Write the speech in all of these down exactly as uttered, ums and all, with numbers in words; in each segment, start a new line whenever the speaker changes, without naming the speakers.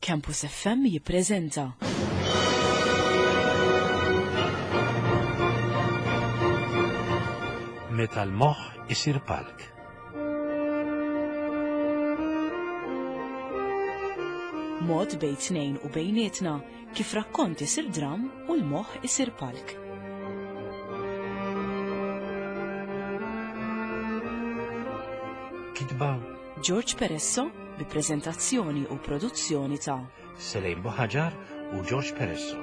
Campus F M jippreżenta
Meta l-moħħ isir palk.
Mod bejn tnejn u bejnietna kif rakkont isir dram u l-moħħ isir palk.
Kitba
George Peresso bi preżentazzjoni u produzzjoni ta'
Selejn Boħaġar u George Peresso.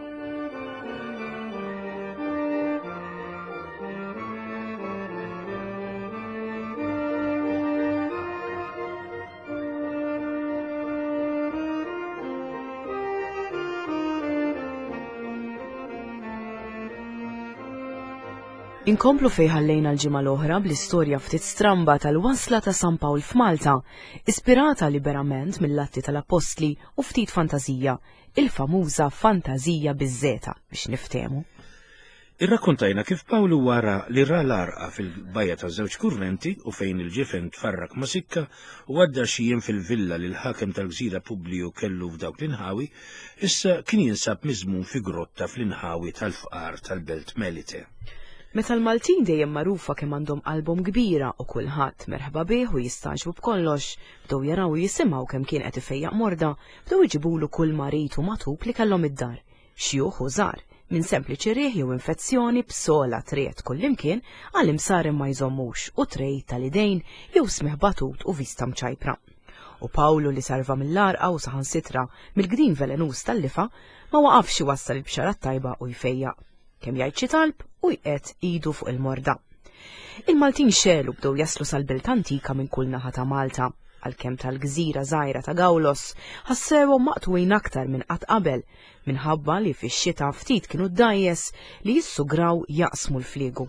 Inkomplu fej ħallejna l-ġimgħa l-oħra bl-istorja ftit stramba tal-wasla ta' San Pawl f'Malta, ispirata liberament mill-atti tal-Apostli u ftit fantażija, il-famuża fantażija biż-żeta biex niftehmu.
Irrakkontajna kif Pawlu wara li ra l-arqa fil-bajja ta' żewġ kurrenti u fejn il-ġifen tfarrak ma' sikka u għadda xijiem fil-villa li l-ħakem tal-gżira Publiju kellu f'dawk l-inħawi, issa kien jinsab miżmum fi grotta fl-inħawi tal-fqar tal-Belt Melite.
Meta l-Maltin dejjem magħrufa kemm għandhom album kbira u kulħadd merħba bih u jistaġbu b'kollox, bdew jaraw jisimgħu kemm kien qed ifejjaq morda, bdew iġibulu kull marit u matub li kellhom id-dar. Xjuħ u żgħar, minn sempliċi rieħ jew infezzjoni b'sola triet kullimkien għal imsarem ma jżommux u trej tal-idejn jew smih batut u vista mċajpra. U Pawlu li sarva mill-arqa u saħansitra mill-gdin velenus tal-lifa ma waqafx iwassal il-bxarat tajba u jfejjaq. Kemm jgħid xi talb u jqed idu fuq il-morda. Il-Maltin xelu bdew jaslu sal-belt antika minn kull naħa ta' Malta, għalkemm tal-gżira żgħira ta' Gawlos ħassewhom maqtwin aktar minn qatt qabel minħabba li fix-xita ftit kienu ddajjes li jissugraw jaqsmu l-fliegu.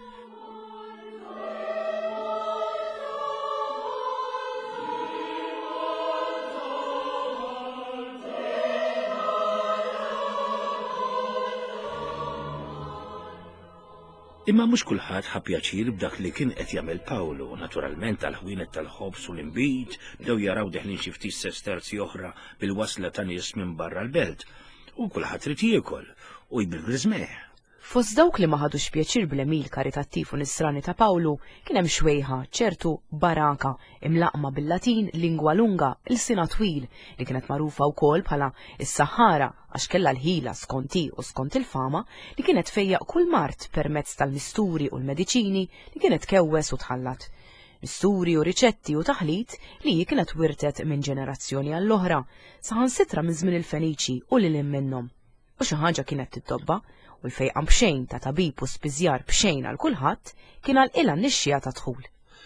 Imma mhux kulħadd ħa pjaċir b'dak li kien qed jagħmel Pawlu, naturalment tal-ħwienet tal-ħobs u l-inbit bdew jaraw deħlin xi ftit sesterzi oħra bil-wasla ta' nies minn barra l-belt, u kulħadd rid jiekol u jbil rizmeħ.
Fost dawk li ma ħadux pjaċir bl-emil karitattiv u nisrani ta' Pawlu kien hemm xwejħa ċertu Baraka imlaqma bil-Latin lingwa lunga il-sina twil li kienet magħrufa wkoll bħala is-Sahara għax kellha l-ħila skonti u skont il-fama li kienet fejjaq kull mart permezz tal-misturi u l-mediċini li kienet kewwes u tħallat. Misturi u riċetti u taħlit li kienet wirtet minn ġenerazzjoni għall-oħra saħansitra minn żmien il-Feniċi u lil minnhom. U xi ħaġa kienet titobba u l-fejqan bxejn ta' tabib u spiżjar bxejn għal kulħadd kien għal ilha nixxija ta' dħul.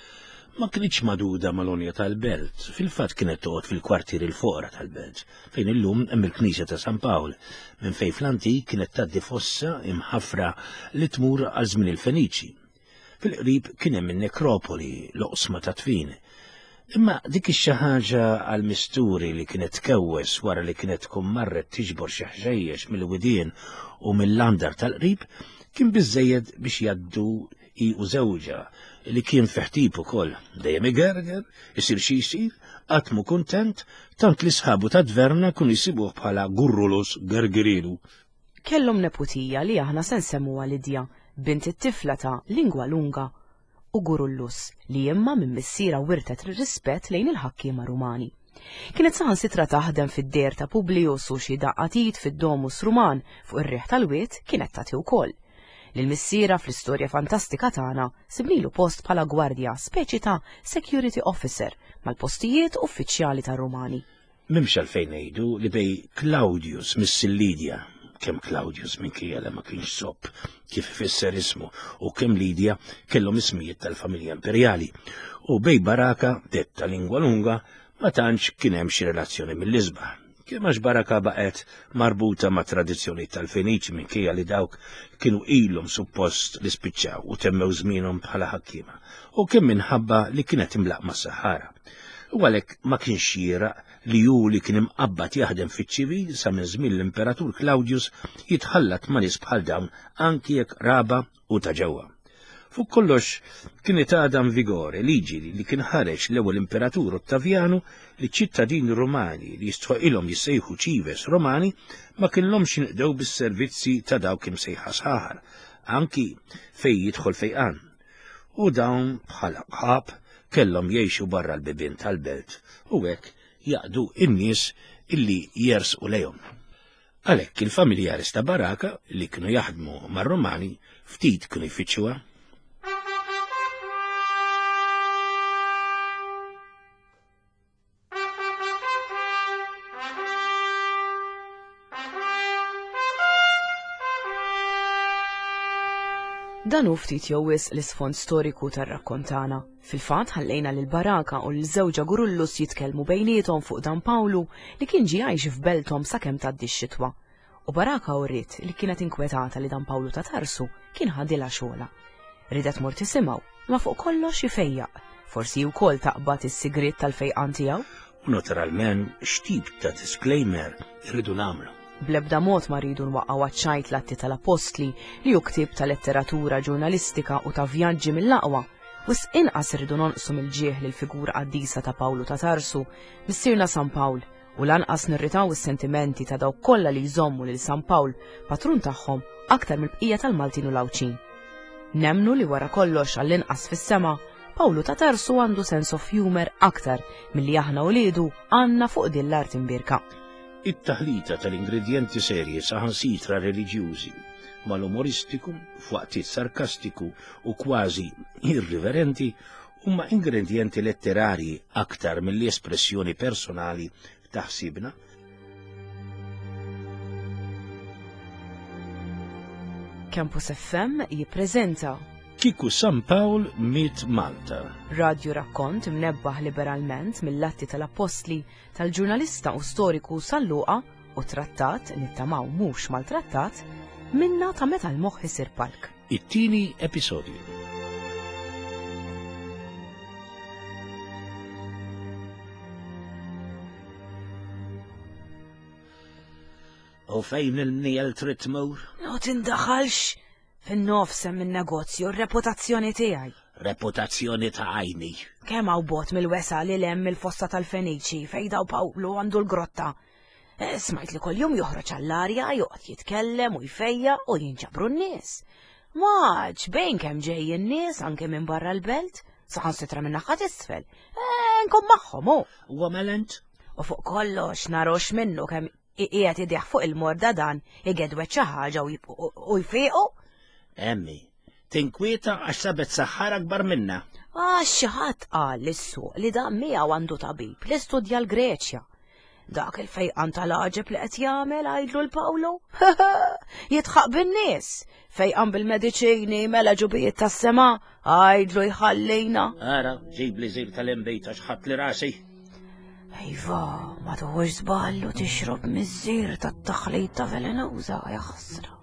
Ma kienx maduda mal-onja tal-belt, fil-fatt kienet toqgħod fil-kwartier il-foqra tal-belt, fejn illum hemm il-Knisja ta' San Pawl, minn fejn fl-antik kienet tgħaddi fossa imħafra li tmur għal żmien il-Feniċi. Fil-qrib kien hemm in-nekropoli l-oqsma ta' tfin. Imma dik ix-xi ħaġa għall-misturi li kienet tkewwes wara li kienet tkun marret tiġbor xi ħxejjex mill-widien u mill-landar tal-qrib kien biżżejjed biex jgħaddu hi u żewġa li kien feħtib ukoll dejjem igerger, isir xi jsir, qatt mu kuntent, tant li sħabu ta' dverna kun jisibuh bħala Gurrulus Gergerilu.
Kellhom neputija li aħna se nsemmuha Lidja, bint it-tifla ta' lingwa lunga u Gurullus li imma minn missiera wirtet ir-rispett lejn il-ħakkiema Rumani. Kienet saħansitra taħdem fid-der ta' Publius u xi daqqatit fid-Domus Ruman fuq ir-riħ tal-wiet kienet tagħti wkoll. Lil-missiera fl-istorja fantastika tagħna sibnilu post bħala gwardja speċi ta' security officer mal-postijiet uffiċjali tar-Rumani.
M'hemmx għalfejn ngħidu li bej Claudius mis-Lidja, kemm Claudius minkejja li ma kienx sopp kif ifisser ismu u kemm Lidja kellhom ismijiet tal-familja imperjali, u bej Baraka detta lingwa lunga ma tantx kien hemm xi relazzjoni mill-isbaħ. Kemm għax Baraka baqgħet marbuta ma' tradizzjoni tal-Feniċi minkejja li dawk kienu ilhom suppost li spiċċaw u temmew żmienhom bħala ħakkiema, u kemm minħabba li kienet imlaqma s-Sahara. U għalhekk ma kienx xieraq li hu li kien imqabbad jaħdem fiċ-ċivil sa minn żmien l-Imperatur Claudius jitħallat ma' nies bħal dawn anki jekk raba u ta' ġewwa. Fuq kollox kienet għadha vigore liġi li kien ħareġ l-ewwel imperatur Ottavianu li ċittadini Romani li jistħoqilhom jissejħu ċives Romani ma kinhomx jinqdew bis-servizzi ta' dawk imsejħa sħaħar, anki fejn jidħol fejqan. U dawn bħala ħab kellhom jgħixu barra l-bibien tal-belt u hekk jaqdu in-nies illi jersqu lejhom. Għalhekk il-familjaris ta' Baraka li kienu jaħdmu mar-Romani ftit kienu jfittxuha.
Dan hu ftit jowis l-isfond storiku tar-rakkontana. Fil-fatt ħallejna lil Baraka u l-żewġa Gurullus jitkellmu bejniethom fuq Dan Pawlu li kien ġie għajx f'belthom sakemm tgħaddi x-xitwa. U Baraka wriet li kienet inkwetata li Dan Pawlu ta' Tarsu kien ħadilha xogħla. Ridet mor tisimgħu, ma fuq kollox ifejjaq. Forsi wkoll taqbad is-sigriet tal-fejqan tiegħu?
U naturalment x'tip ta' disclaimer irridu nagħmlu.
Blebda mod ma rridu nwaqqgħu għaċ-ċajt l-atti tal-apostli li hu ktieb ta' letteratura ġurnalistika u ta' vjaġġi mill-aqwa, u inqas irridu nonqsu mill-ġieħ lil figura qaddisa ta' Pawlu ta' Tarsu, missierna San Pawl, u lanqas nirritaw is-sentimenti ta' dawk kollha li jżommu lil San Pawl, patrun tagħhom, aktar mill-bqija tal-Maltin u Lawċin. Nemmnu li wara kollox għall-inqas fis-sema, Pawlu ta' Tarsu għandu sense of humor aktar milli aħna wliedu għandna fuq din l-art imbirka.
It-taħlita tal-ingredjenti serji saħansitra reliġjużi mal-umoristiku, f'waqtiet sarkastiku u kważi irriverenti huma ingredjenti letterari aktar milli espressjoni personali taħsibna.
Campus F M jippreżenta
Kiku San Pawl mit Malta.
Radio rakkont mnebbaħ liberalment mill-atti tal-apostli tal-ġurnalista u storiku San Luqa u trattat nittamaw mhux mal-trattat minna ta' meta l-moħħ isir palk.
It-tieni episodju. U fejn il-mniel trid tmur?
No tindaħalx fin-nofs hemm in-negozju r-reputazzjoni tiegħi.
Reputazzjoni ta' għajni.
Kemm hawn bot mill-wesa li lem il-fossa tal-Feniċi fejn daw Pawlu għandu l-grotta. Smajt li kuljum joħroġ għall-arja, joqgħod jitkellem u jfejja u jinġabru n-nies. Maġ, bejn kemm ġej in-nies anke minn barra l-belt, saħansitra minn naħa t'isfel. Nkom magħhom hu.
Huwa melent?
U fuq kollox narux minnu kemm qiegħed idih fuq il-morda dan igedwet xi ħaġa u jfiequ.
Emmi, tinkwieta għax sabet saħħar akbar minna.
Għax xi ħadd qal lis-suq li dan miegħu għandu tabib li studja l-Greċja. Dak il-fejqan tal-aġeb li qed jagħmel għajdlu l-Pawlu? Jitħaq bin-nies. Fejqan bil-mediċini mela ġubijiet tas-sema għajdlu jħallejna.
Ara, ġib li żir tal-imbejt għax ħadd li rasi.
Iva, ma tuħux żballu tixrob miż-żir tat-taħlita velenoża ja ħasra.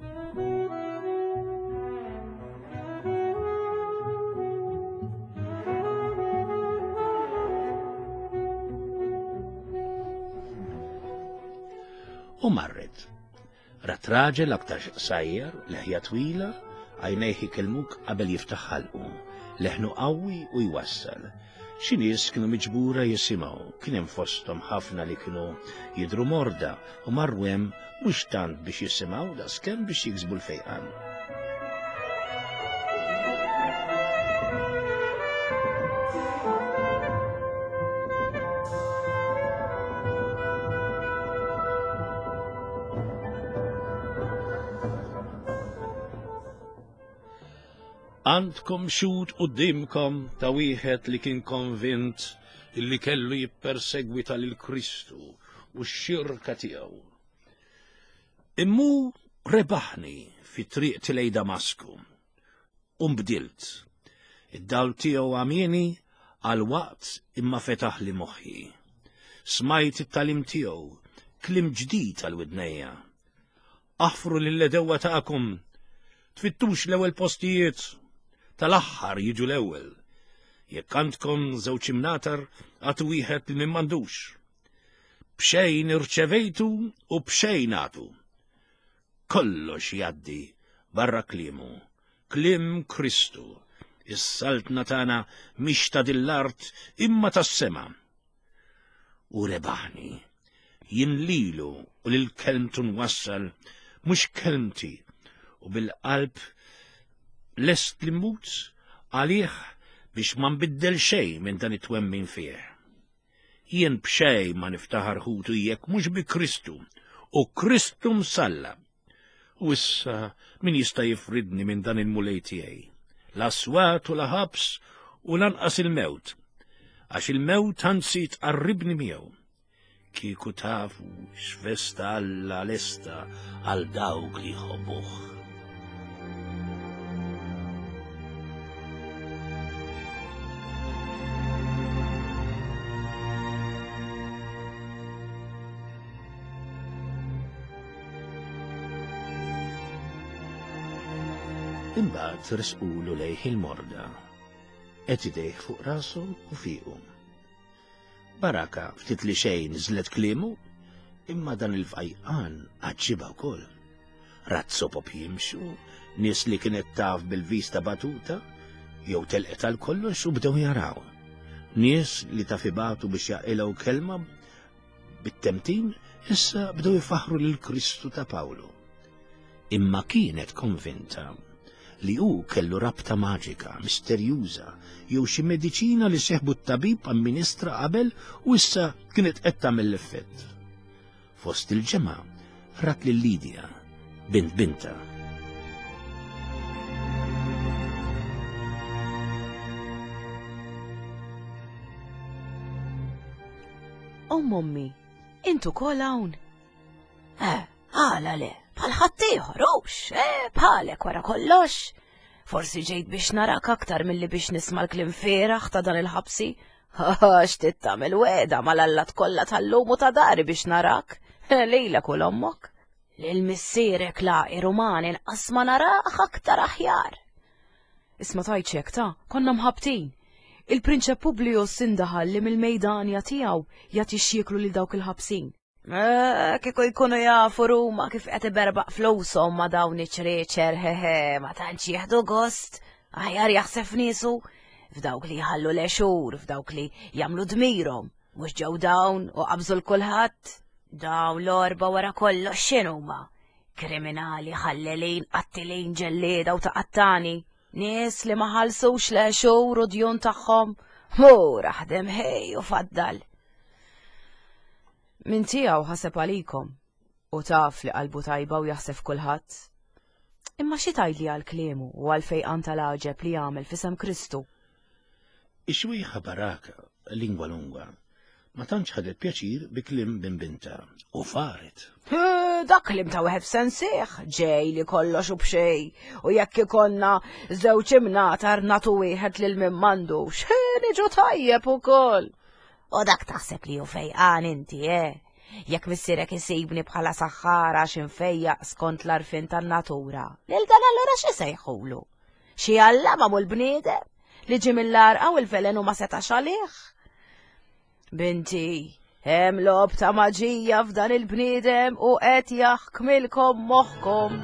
U marret. Rat raġel aktar sajjer, leħja twila, għajnejh ikellmuk qabel jiftaħ ħalqu, leħnu qawwi u jwassal. Xi nies kienu miġbura jisimgħu, kien hemm fosthom ħafna li kienu jidru morda u marru hemm mhux tant biex jisimgħu daskemm biex jiksbu l-fejqan. Għandkom xut qudiemkom ta' wieħed li kien konvint illi kellu jippersegwita lil Kristu u x-xirka tiegħu. Immu rebaħni fit-triq tilej Damasku u mbdilt. Id-dawl tiegħu għamieni għal waqt imma fetaħ li moħħi. Smajt it-talim tiegħu, klim ġdid għal widnejja. Aħfru lill-edewwa tagħkom, tfittux l-ewwel postijiet tal-aħħar jiġu l-ewwel. Jekk għandkom żewġ imnatar għatu wieħed li min m'għandux. B'xejn irċevejtu u b'xejn għatu. Kollox jgħaddi barra kliemu, kliem Kristu, is-saltna tagħna mhix ta' dil-art imma tas-sema. U rebaħni, jien lilu u lil kelmtu nwassal mhux kelmti u bil-qalb lest li mmut għalih biex ma nbiddel xejn minn dan it-twemmin fih. Jien b'xejn ma niftaħar ħutu jekk mhux bi Kristu u Kristu msalla. U issa min jista' jifridni minn dan il-mulej tiegħi, l-aswat u l-ħabs u lanqas il-mewt, għax il-mewt anzi tqarribni miegħu. Kieku tafu x'festa Alla lesta għal dawk li jħobbuh. Imbagħad resqulu lejh il-morda, qed idejh fuq rashom u fihom. Baraka ftit li xejn żlet kliemu, imma dan il-fqajqan għaġġibha wkoll. Razzopop jimxu, nies li kienet taf bil-vista batuta, jew telqet għal kollox u bdew jaraw. Nies li taf ibatu biex jaqilgħu kelma bit-temtin issa bdew jifaħru lil Kristu ta' Pawlu. Imma kienet konvinta li hu kellu rabta maġika, misterjuża, jew xi mediċina li seħbu t-tabib amministra qabel u issa kienet qed tagħmel l-effett. Fost il-ġimgħa rat lil Lidja, bint binta.
O mommi, intu kol hawn? Eh, għala le, bħal ħaddieħor hux, eh, bħalek wara kollox. Forsi ġejt biex narak aktar milli biex nisma' l-kliem fieraħ ta' dan il-ħabsi. X'tit tagħmel weda mal-allat kollha tal-lum u ta' dari biex narak. Lejlek u l-ommok. Lil missierek laqi Ruman inqas ma narak aktar aħjar. Isma' tajt ta' konna mħabtin. Il-Prinċep Publius indaħal li mill-mejdanja tiegħu jagħti x'jieklu lil dawk il-ħabsin. Kieku jkunu jafu Ruma kif qed iberbaq flushom ma' dawn iċ-ċreċer, hehe, ma tantx jieħdu gost, aħjar jaħseb niesu f'dawk li jħallu lexur, f'dawk li jagħmlu dmirhom, mhux ġew dawn u qabżu l-kulħadd. Dawn l-orba wara kollox x'inhuma? Kriminali ħallelin qattilin ġellieda u taqattani, nies li ma ħallsux lexur u djun tagħhom, mura ħdem ħej u faddal. Min tiegħu ħaseb għalikom u taf li qalbu tajba u jaħseb kulħadd. Imma xi tgħidli għal kliemu u għal fejqan tal-għaġeb li jagħmel f'isem Kristu?
Ix-xwieħa Baraka, lingwa lungwa, ma tantx ħadet pjaċir bi kliem bin binta u faret.
Dak klim ta' wieħed f'sensieħ, ġej li kollox u b'xej u jekk ikonna żewġ imnatar nagħtu wieħed lil min m'għandux, niġu tajjeb ukoll. U dak taħseb li hu fejqan inti, eh? Jekk missierek isibni bħala saħħara x'infejjaq skont l-arfin tan-natura. Lil dan allura x'i sejħulu? Xi allama mhu l-bniedem li ġie mill-arqa u l-velenu ma setax għalih? Binti, hemm lob ta' maġija f'dan il-bniedem u qed jaħkmilkom moħħkom.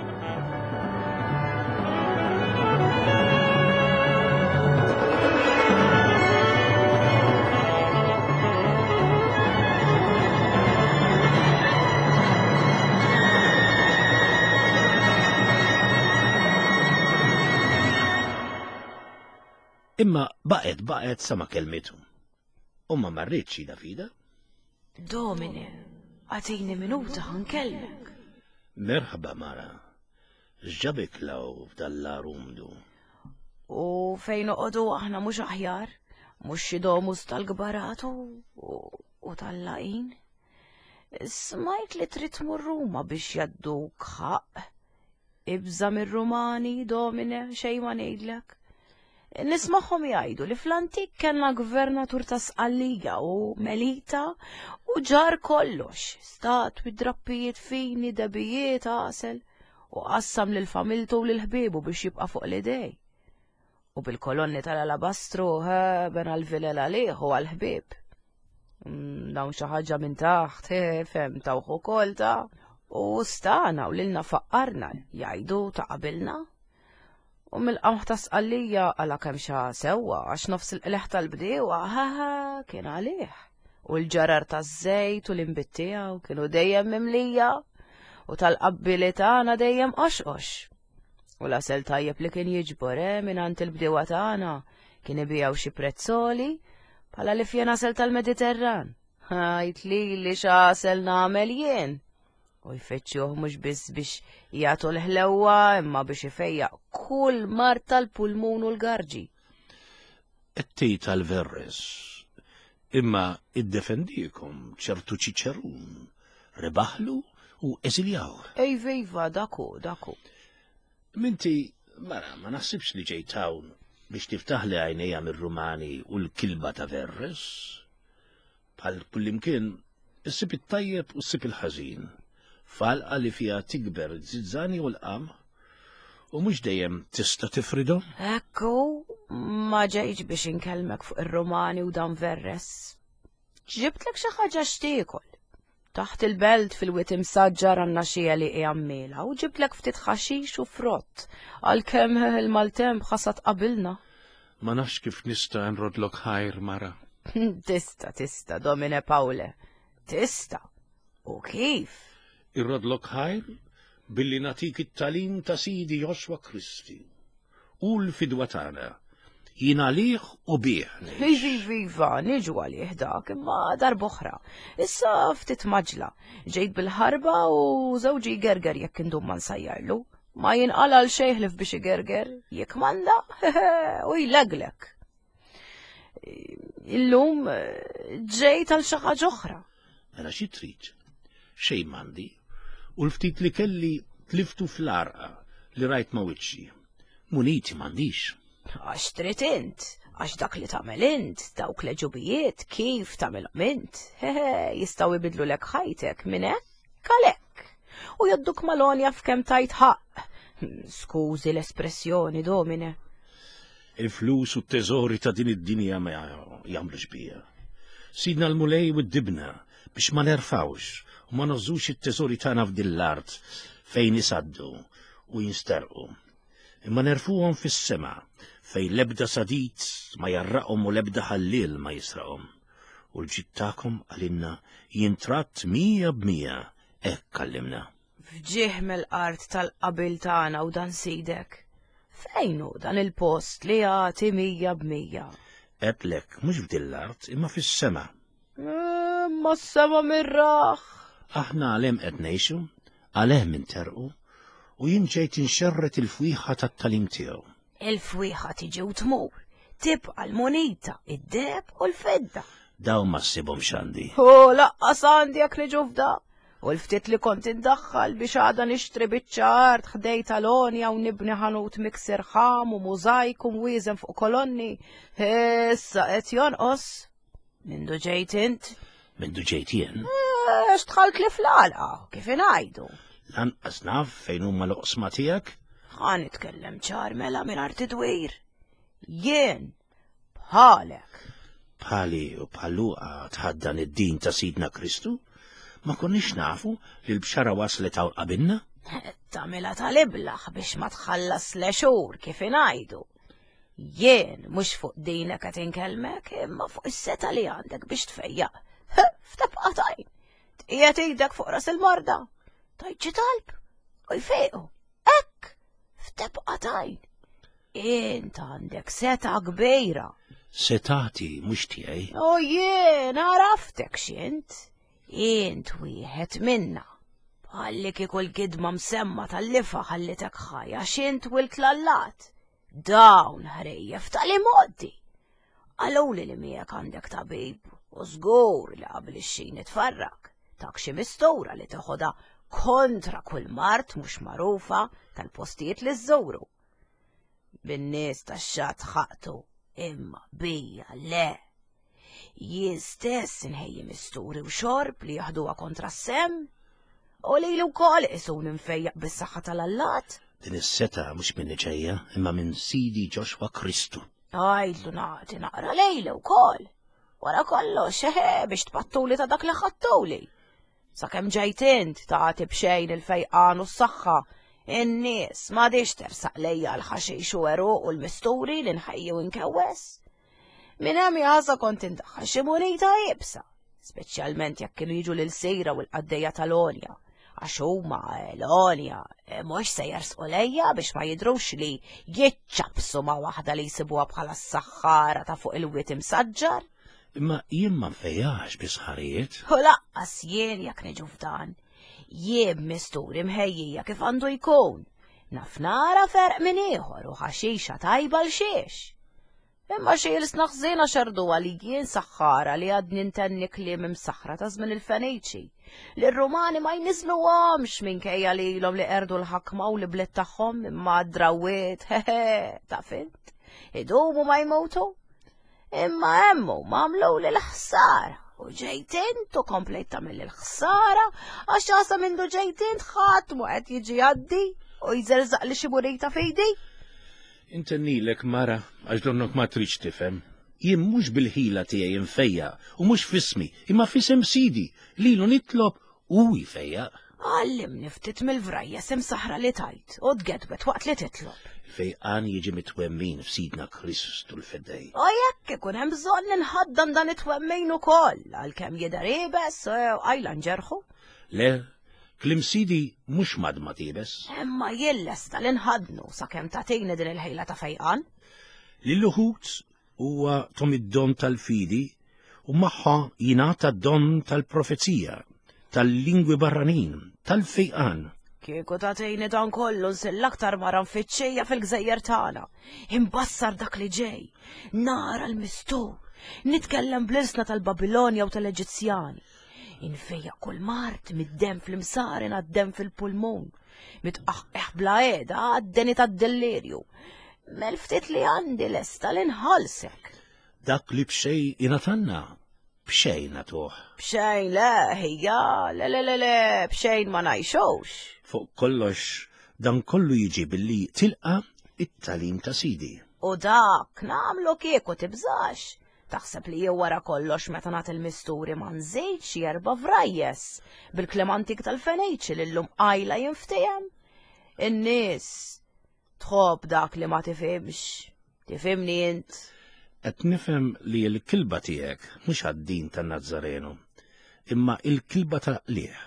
Imma baqet baqet sama kelmitu. U ma marritx ida fida.
Domine, għatini minuta ħankellmek.
Merħba Mara, x'ġabek law f'dal-lar umdu.
U fejn noqogħdu aħna mhux aħjar, mhux xi domus tal-gbaratu u tal-laqin. Smajt li trid tmur Ruma biex jadduk ħaq. Ibża mir-Rumani, Domine, xejn ma ngħidlek. Nismaħħom jgħidu li fl-antik kellna gvernatur ta' Sqallija u Melita u ġar kollox, statwi drappijiet fini, debijiet għasel u qassam lil familtu u lil ħbiebu biex jibqa' fuq l-idej. U bil-kolonni tal-alabastru ben għal-vilel għalih u għal-ħbieb. Dawn xi ħaġa minn taħt, fem tawħu kol ta' u stana u lilna faqqarna jgħidu ta' qabilna. U mill-qamħ ta' sqallija għala kemm xa sewwa għax nofs il-qleħ tal-bdiewa ħaħa kien għalih. U l-ġarar taż-żejt u l-inbitt tiegħu kienu dejjem mimlija u tal-qabbili tagħna dejjem qoxqox. U l-asel tajjeb li kien jiġbor eh, minant il-bdiewa tagħna kien ibijaw xi prezzoli bħala li fjena asel tal-Mediterran. Ħajt li li x'asel nagħmel jien. U jfeċċjuh mhux biss biex jagħtu l-ħlewwa imma biex ifejjaq kull mar tal-pulmun u l-garġi.
Ettej tal-Verres, imma iddefendikom ċertu ċiċerun, rebaħlu u eżiljaw.
Ejva, iva, daku, daku.
Minti, mara, ma naħsibx li ġejt hawn biex tiftaħli għajnejja mir-Rumani u l-kilba ta' Verres. Bħal kullimkien, issib it-tajjeb u ssib il-ħażin. Falqa li fija tikber zizzani u l-qam u mhux dejjem tista' tifridhom.
Ekku, ma ġejġ biex inkellmek fuq ir-Rumani u dan Verres. Ġibtlek xi ħaġa x'tiekol. Taħt il-belt fil-wit imsaġġar għandna xi li għammela u ġibtlek ftit ħaxix u frott għalkemm il-maltemp ħasat qabilna.
Ma nafx kif nista' nrodlok ħajr mara.
Tista, tista, Domine Pawle. Tista. U kif?
Irrodlok ħajr billi natik it-talim ta' Sidi Joshua Kristi. U l-fidwa tagħna jina liħ u bieħ.
Vivi, viva, niġu għalih dak, imma darboħra. Issa ftit maġla, ġejt bil-ħarba u zawġi gerger jekk indum ma nsajjarlu. Ma jinqala l-xejħlif biex igerger, jekk manda, u jleglek. Illum ġejt għal xi ħaġa oħra.
Mela xi trid? Xejn m'għandi. U l-ftit li kelli tliftu fl-arqa li rajt ma' wiċċi. Muniti m'għandix.
Għax trid int, għax dak li tagħmel int, dawk leġubijiet kif tagħmelhom int, jistgħu jbidlu lek ħajtek minn hekk għalhekk. U jadduk malonja f'kemm tajt ħaq. Skużi l-espressjoni, Domine.
Il-flus u t-teżori ta' din id-dinja ma jagħmlux bija. Sidna l-mulej u d-dibna biex ma nerfawx u ma nożux it-teżori tagħna f'din l-art fejn isaddu u jinsterqu. Imma nerfuhom fis-sema fejn l-ebda sadit ma jarraqhom u l-ebda ħallil ma jisraqhom. U l-ġittakom għalinna jintratt mija b'mija hekk kallimna.
Fġieħ mill-art tal-qabil tagħna u dan sidek. Fejn hu dan il-post li jagħti mija b'mija?
Qedlek mhux f'din l-art imma fis-sema.
Ma s-sema mirraħ.
Aħna għalhem qed ngħixu, għalhem interqu u jien ġejt inxerret il-fwieħa tat-talim tiegħu.
Il-fwieħa tiġi u tmur, tibqa' l-munita, id-deheb u l-fedda.
Daw ma ssibhom x'għandi.
U laqqas għandi jekk niġu f'da. U l-ftit li kont indaħħal biex għada nixtri biċ-ċart ħdej tal-onja u nibni ħanut mikser ħam u mużajk u mwieżen fuq kolonni. Issa qed jonqos. Mindu ġejt int?
Mindu ġejt jien?
X'tħalt li fl-għalqa, kif ingħidu.
Lanqas naf fejn huma l-oqsma tiegħek?
Ħa nitkellem ċar mela mingħajr tidwir. Jien bħalek.
Bħali u bħalluqa tħaddan id-din ta' Sidna Kristu? Ma konniex nafu li l-bxara waslet hawn qabilna?
Tagħmilha tal-iblaħ biex ma tħallas leċur kif ingħidu. Jien mhux fuq dinek qed inkellmek imma fuq is-seta li għandek biex tfejjaq. F'tebqa' tajn. Tqiegħed ejdek fuq ras il-marda. Tajt xi talb u jfejqu. Hekk f'tebqa' tajn. Int għandek seta kbejra.
Setati mhux tiegħi.
U jien għaraftek x'int. Int wieħed minna. Bħalli kieku l-gidma msemma tal-lifa ħallitek ħajja x'int wilt lallat. Dawn ħrejjef tal-imoddi. Għaluli li miegħek għandek tabib u żgur li qabel ix-xin itfarrak. Tak xi mistura li toħodha kontra kull mart mhux magħrufa tal-postijiet li żżuru. Bin-nies tax-xatt ħaqtu imma bija le. Jien stess inħejji misturi u xorb li jaħduha kontra s-sem u li wkoll isun infejjaq bis-saħħa tal-allat.
Din is-seta mhux minni ġejja imma minn Sidi Joshua Kristu.
Għajdlu nagħti naqra lejla wkoll. Wara kollox eħe biex tpattuli ta' dak li ħattuli. Sakemm ġejt int tagħti b'xejn il-fejqan u s-saħħa In-nies m'għadix tersaq lejja l-ħaxix u eruq u l-misturi li nħejju nkewwes. Minn hemm jaħsa kont indaħħal xi munita jibsa, speċjalment jekk kienu jiġu lil sejra u l-qaddejja tal-Onja, għax huma l-Onja mhux se jersqu lejja biex ma jidhrux li jiċċabsu ma' waħda li jsibuha bħala s-saħħara ta' fuq il-wiet imsaġġar.
Imma jien ma nfejjax bi sħarijiet.
U laqqas jien jekk niġu f'dan. Jien misturi mħejjija kif għandu jkun. Naf nara ferq minn ieħor u ħaxixa tajba l-xiex. Imma xi jilsna ħżiena xardu għali jien saħħara li għadni ntenni kliem imsaħħra ta' żmien il-Feniċi li r-Rumani ma jniżluhomx minkejja li ilhom li qerdu l-ħakma u li bliet tagħhom imma drawiet, hehe, ta' fint. Idumu ma jmutu. Imma hemmu mamlu li l-ħsara u ġejtin tu komplejt tagħmel l-ħsara għax ġasa mindu ġejtin ħadd mu qed jiġi għaddi u jżerżaq li xi munita f'ejdi.
Intennilek mara għax donnok ma tridx tifhem. Jien mhux bil-ħila tiegħi nfejja u mhux fismi, imma fisem Sidi lilu nitlob u jfejja.
Għallimni ftit mill-vrajjes imsaħra li tajt u tgedbet waqt li titlob.
Fejqan jiġi mitwemmin f'Sidna Kristu l-Fedej.
U jekk ikun hemm bżonn inħaddam dan it-twemmin ukoll għalkemm jidher ibes għajla nġerħu.
Le, klim Sidi mhux madma tibes.
Imma jien lesta li nħadnu sakemm tagħtini din il-ħejla ta' fejqan.
Lil-luħut huwa tom id-don tal-fidi u magħha jingħata d-don tal-profezija, tal-lingwi barranin, tal-fejqan.
Kieku tatejni dan kollu nsill aktar mara nfittxejja fil-gżejjer tagħna. Imbassar dak li ġej, nara l-mistur, nitkellem bl-irsna tal-Babilonja u tal-Eġizzjani. Infejja kull mart mid-dem fl-imsarin għad-dem fil-pulmun, mitqaħqeħ bla qiegħda għad-deni tad-delirju. Mel-ftit li għandi lesta li nħallsek.
Dak li bxej inatanna, bxejn natuħ.
Bxejn le, hija, le le le le, bxejn ma ngħixux.
Fuq kollox dan kollu jiġi billi tilqa it-talim ta' Sidi.
U dak nagħmlu kieku tibżax. Taħseb li jew wara kollox meta nagħti il-misturi ma nżejx jerba' vrajjes bil-kliem antik tal-Feniċi li llum qajla jinftiem. In-nies tħobb dak li ma tifhimx. Tifhimni int?
Qed nifhem li l-kilba tiegħek mhux għad-din tan-Nazzarenu, imma l-kilba ta' qlieħ.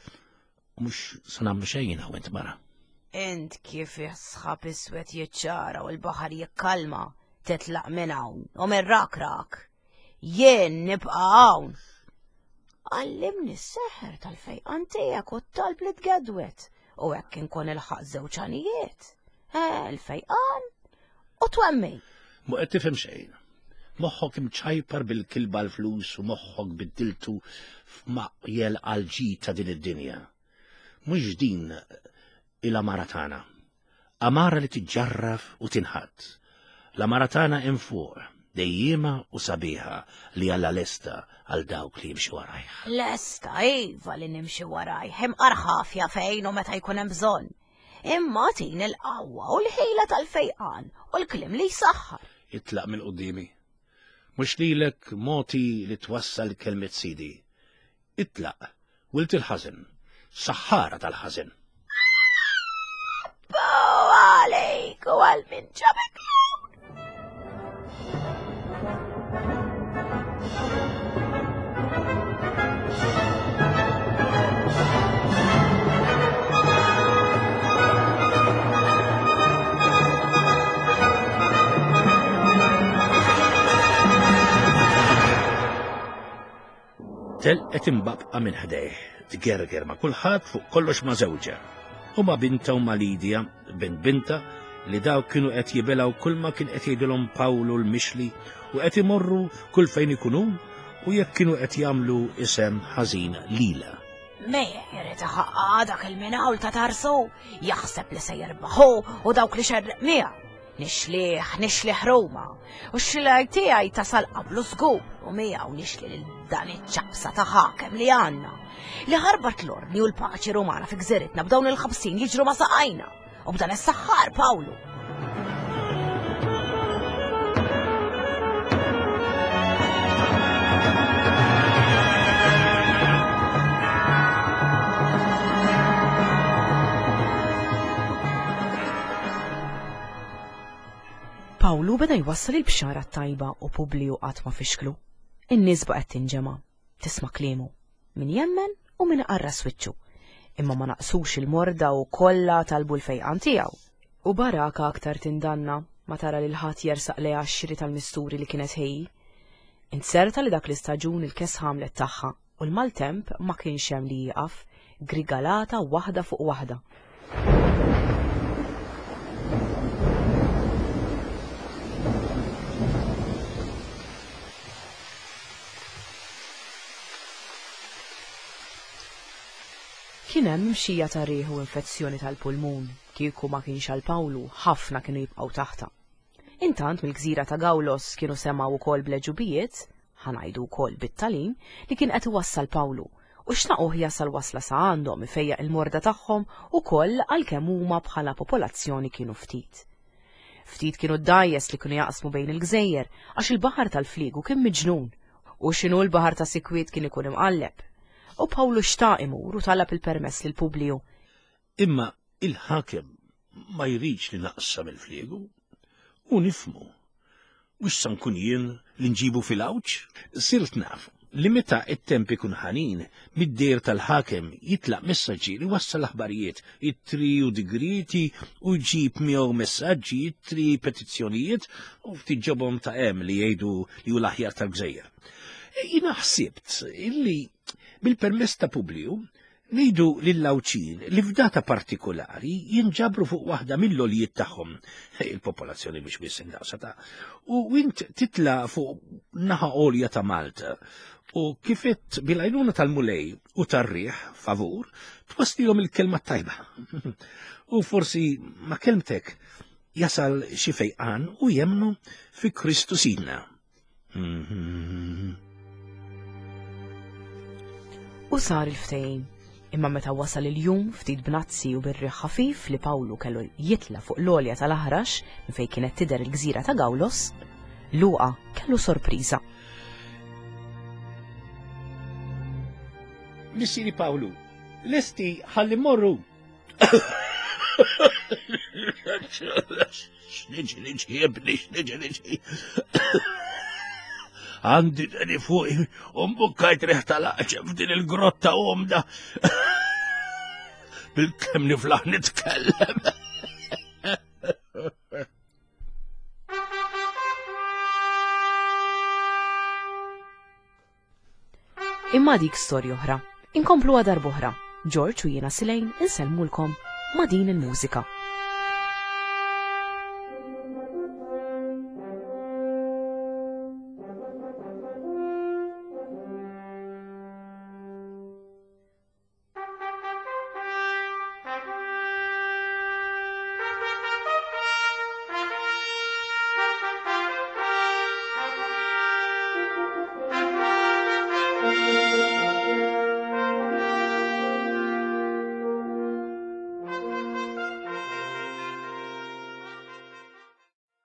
Mux sanam xejn għawent mara.
Int kif jisħab iswed jiċċara u l-baħar jikkalma, titlaq minn hawn u minn rak-rak. Jien nibqa' hawn. Għallimni s-seħer tal-fejqan tiegħek u t-talb li tgedwet u hekk inkun il-ħaq żewġ għanijiet. Il-fejqan u twemmi.
Mu qed tifhem xejn. Moħħok imċajpar bil-kilba l-flus u moħħok biddiltu f'maqjel għal-ġi ta' din id-dinja. Mux din il-amara tagħna. Amara li tiġġarraf u tinħadd. L-amara tagħna hemm fuq, dejjima u sabiħa li għalla lesta għal dawk li jimxi warajh.
Lesta, iva li nimxi warajh, hemm qarħafja fejn u meta jkun hemm bżonn. Imma tin il-qawwa u l-ħejla tal-fejqan u l-kliem li jsaħħar.
Itlaq minn qudiemi. Mhux lilek moti li twassal kelmet Sidi. Itlaq, wilt il-ħażin. Saħħara tal-ħażin.
Bow għalik u għal min ġabek
Telqet imbabqa minn ħdejh, tgerger ma' kulħadd fuq kollox ma' żewġa. U ma' binta u ma' Lidja, bint binta, li daw kienu qed jibelaw kull ma kien qed jgħidilhom Pawlu l-Mixli u qed imorru kull fejn ikunu u jekk kienu qed jagħmlu isem ħażin lila.
Mejja jrid iħaqqa dak il-minawl ta' tarsu, jaħseb li se jirbaħu u dawk li xerreq miegħu. Nixliħ, nixliħ Roma, u x-xilaj tiegħi tasal qablu żgur u miegħu nixli lil dan iċ-ċabsa ta' ħakem li għandna. Li ħarbat l-ordni u l-paċi Rumana fi gżiritna b'dawn il-ħabsin jiġru ma' saqajna u b'dan is-saħħar Pawlu. Pawlu beda jwassal il-bxara tajba u Publiu qatt ma fixklu. In-nies baqgħet tinġema' tisma' kliemu min jemmen u min qarra swiċċu, imma ma naqsux il-morda u kollha talbu l-fejqan tiegħu. U Baraka aktar tindanna ma tara lil ħadd jersaq lejha x-xiri tal-misturi li kienet ħejji. Inserta li dak l-istaġun il-kes ħamlet tagħha u l-maltemp ma kienx hemm li jieqaf, grigalata waħda fuq waħda. Kien hemm mxija ta' rieħu infezzjoni tal-pulmun, kieku ma kienx għal Pawlu ħafna kienu jibqgħu taħta. Intant mill-gżira ta' Gawlos kienu semgħu wkoll bleġubijiet, ħanajdu wkoll bit-talim, li kien qed iwassal Pawlu u xtaqgħu jasal wasla sa għandhom ifejjaq il-morda tagħhom ukoll għalkemm huma bħala popolazzjoni kienu ftit. Ftit kienu d-dajjes li kienu jaqsmu bejn il-gżejjer għax il-baħar tal-Fliegu kien miġnun u x'inhu l-baħar ta' Sikwiet kien ikun imqalleb. U Pawlu xtaq imur u talab il-permess lil Publiu.
Imma il-ħakem ma jridx li naqsam il-Fliegu u nifmu. Mhux se nkun jien li nġibu fil-awċ? Sirt naf li meta it-temp ikun ħanin mid-dejr tal-ħakem jitlaq messaġġier iwassal aħbarijiet, jittri u digriti u jġib miegħu messaġġi, jittri petizzjonijiet u ftit ġobhom ta' hemm li jgħidu li hu l-aħjar tal-Gżejjer. Jiena ħsibt illi bil-permess ta' Publiu ngħidu lill-Lawċin li f'data partikolari jinġabru fuq waħda mill-logħlijiet tagħhom, il-popolazzjoni mhux biss indaqsa ta' u int titla' fuq naħa għolja ta' Malta u kifet bil-għajnuna tal-mulej u tar-riħ favur twaslihom il-kelma tajba. U forsi ma' kelmtek jasal xi fejqan u jemnu fi Kristu Sidna.
U sar il-ftehim, imma meta wasal il-jum ftit b'nazzi u bir-riħ ħafif li Pawlu kellu jitla fuq l-għolja tal-aħrax minn fejn kienet tidher il-gżira ta' Gawlos, Luqa kellu sorpriża.
Missieri Pawlu, lesti ħalli morru. X'niġi niġi jibni, x'niġi niġi. Għandi dani fuq u mbukkajt riħ tal-aqċa f'din il-grotta umda. Bil-kem niflaħ nitkellem.
Imma dik storja oħra, inkomplu għadar boħra, George u jiena Silejn insellmulkom ma' din il-mużika.